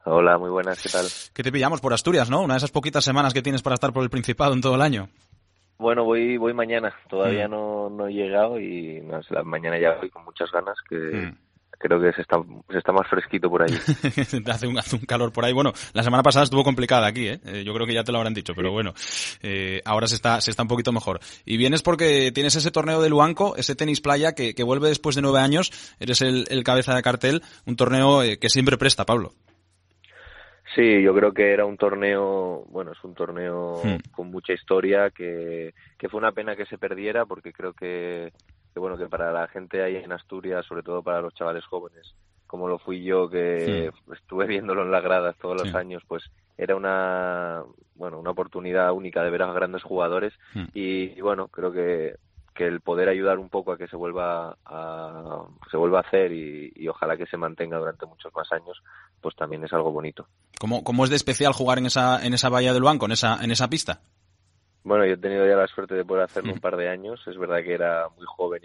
Hola, muy buenas, ¿qué tal? ¿Qué te pillamos por Asturias, no? Una de esas poquitas semanas que tienes para estar por el Principado en todo el año. Bueno, voy mañana, Mm, todavía no he llegado y no sé, mañana ya voy con muchas ganas, que mm. creo que se está más fresquito por allí. Hace un calor por ahí. Bueno, la semana pasada estuvo complicada aquí, ¿eh? Yo creo que ya te lo habrán dicho, pero Sí, bueno, ahora se está un poquito mejor. Y vienes porque tienes ese torneo de Luanco, ese tenis playa que vuelve después de 9 años. Eres el cabeza de cartel, un torneo que siempre presta, Pablo. sí, yo creo que era un torneo, bueno, es un Mm, torneo con mucha historia que fue una pena que se perdiera porque creo que bueno, que para la gente ahí en Asturias, sobre todo para los chavales jóvenes, como lo fui yo, mm, que estuve viéndolo en las gradas todos los sí. años, pues era bueno, una oportunidad única de ver a grandes jugadores Mm. y bueno, creo que el poder ayudar un poco a que se vuelva a hacer y ojalá que se mantenga durante muchos más años, pues también es algo bonito. ¿Cómo es de especial jugar en esa bahía del Luanco, en esa pista? Bueno, yo he tenido ya la suerte de poder hacerlo Mm, un par de años. Es verdad que era muy joven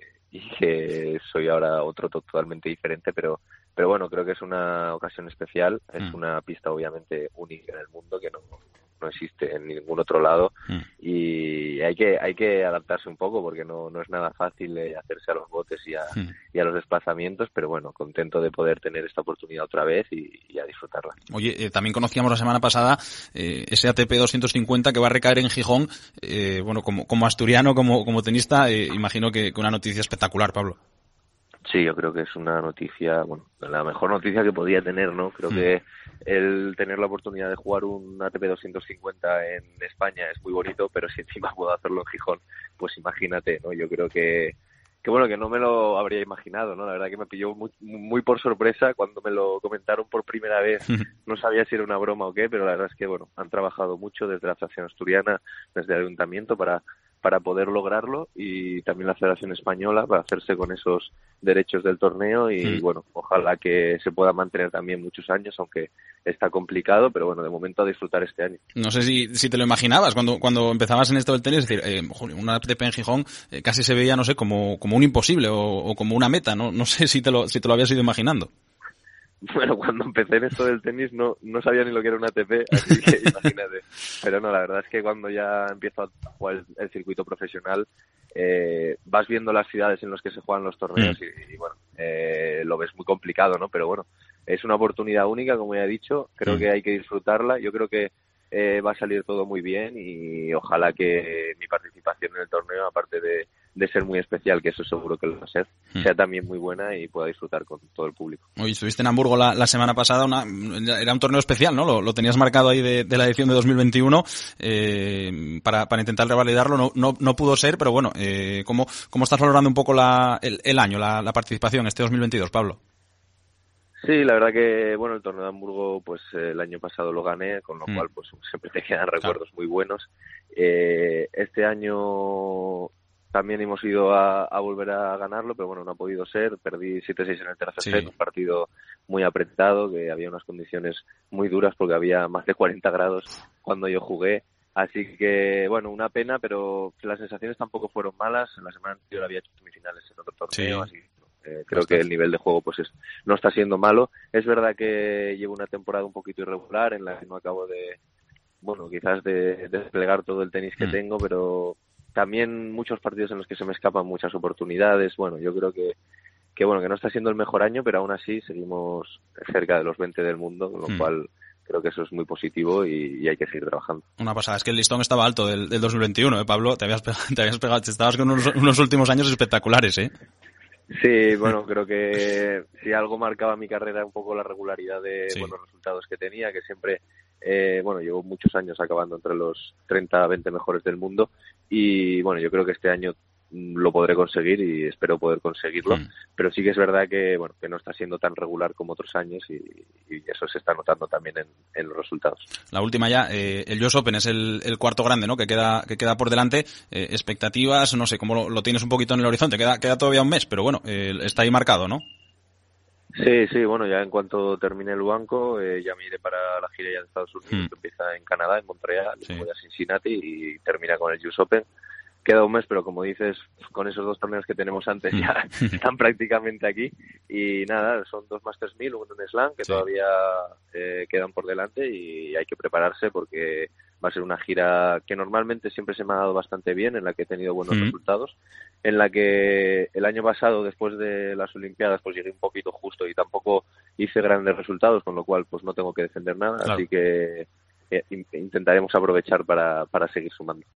y que soy ahora otro totalmente diferente, pero bueno, creo que es una ocasión especial. Es mm, una pista obviamente única en el mundo que no existe en ningún otro lado mm. y hay que adaptarse un poco porque no es nada fácil hacerse a los botes Mm. y a los desplazamientos, pero bueno, contento de poder tener esta oportunidad otra vez y a disfrutarla. Oye, también conocíamos la semana pasada ese ATP 250 que va a recaer en Gijón. Bueno, como asturiano, como tenista, imagino que una noticia espectacular, Pablo. Sí, yo creo que es una noticia, bueno, la mejor noticia que podía tener, ¿no? Creo Mm, que el tener la oportunidad de jugar un ATP 250 en España es muy bonito, pero si encima puedo hacerlo en Gijón, pues imagínate, ¿no? Yo creo que bueno, que no me lo habría imaginado, ¿no? La verdad que me pilló muy por sorpresa cuando me lo comentaron por primera vez. No sabía si era una broma o qué, pero la verdad es que, bueno, han trabajado mucho desde la Federación Asturiana, desde el Ayuntamiento para poder lograrlo y también la Federación Española para hacerse con esos derechos del torneo y mm. bueno, ojalá que se pueda mantener también muchos años, aunque está complicado, pero bueno, de momento a disfrutar este año. No sé si te lo imaginabas cuando empezabas en esto del tenis, es decir, joder, un ATP en Gijón casi se veía, no sé, como un imposible o como una meta, ¿no? No sé si te lo habías ido imaginando. Bueno, cuando empecé en esto del tenis no sabía ni lo que era un ATP, así que imagínate. Pero no, la verdad es que cuando ya empiezo a jugar el circuito profesional, vas viendo las ciudades en las que se juegan los Mm, torneos y bueno, lo ves muy complicado, ¿no? Pero bueno, es una oportunidad única, como ya he dicho, creo mm. que hay que disfrutarla. Yo creo que va a salir todo muy bien y ojalá que mi participación en el torneo, aparte de ser muy especial, que eso seguro que lo va a ser, sea también muy buena y pueda disfrutar con todo el público. Oye, estuviste en Hamburgo la semana pasada, era un torneo especial, ¿no? Lo tenías marcado ahí de la edición de 2021 para intentar revalidarlo. No pudo ser, pero bueno, ¿cómo estás valorando un poco el año, la participación este 2022, Pablo? Sí, la verdad que, bueno, el torneo de Hamburgo, pues el año pasado lo gané, con lo Mm, cual, pues siempre te quedan claro. recuerdos muy buenos. Este año también hemos ido a volver a ganarlo, pero bueno, no ha podido ser. Perdí 7-6 en el tercer set, Sí. un partido muy apretado, que había unas condiciones muy duras porque había más de 40 grados cuando yo jugué. Así que, bueno, una pena, pero las sensaciones tampoco fueron malas. En la semana anterior había hecho semifinales en otro torneo, Sí, así que creo que el bastante. nivel de juego pues no está siendo malo. Es verdad que llevo una temporada un poquito irregular en la que no acabo bueno, quizás de desplegar todo el tenis que Mm. tengo, pero también muchos partidos en los que se me escapan muchas oportunidades. Bueno, yo creo que bueno, que no está siendo el mejor año, pero aún así seguimos cerca de los 20 del mundo, con lo Mm. cual creo que eso es muy positivo y hay que seguir trabajando. Una pasada, es que el listón estaba alto del 2021, Pablo? Te habías pegado, estabas con unos últimos años espectaculares, ¿eh? Sí, bueno, creo que si algo marcaba mi carrera un poco la regularidad de Sí. buenos resultados que tenía, que siempre, bueno, llevo muchos años acabando entre los 30 20 mejores del mundo y bueno, yo creo que este año lo podré conseguir y espero poder conseguirlo, Mm. pero sí que es verdad que, bueno, que no está siendo tan regular como otros años y eso se está notando también en los resultados. La última ya, el US Open es el cuarto grande, ¿no? Que queda por delante. Expectativas, no sé, cómo lo tienes un poquito en el horizonte. Queda todavía un mes, pero bueno, está ahí marcado, ¿no? Sí, sí, bueno, ya en cuanto termine el banco, ya me iré para la gira ya de Estados Unidos, Mm. que empieza en Canadá, en Montreal, y Sí. luego voy a Cincinnati y termina con el US Open, queda un mes, pero como dices, con esos 2 torneos que tenemos antes ya están prácticamente aquí. Y nada, son 2 Masters 1000, uno en Slam, que todavía quedan por delante y hay que prepararse porque va a ser una gira que normalmente siempre se me ha dado bastante bien, en la que he tenido buenos resultados, en la que el año pasado, después de las Olimpiadas, pues llegué un poquito justo y tampoco hice grandes resultados, con lo cual pues no tengo que defender nada, así que intentaremos aprovechar para seguir sumando.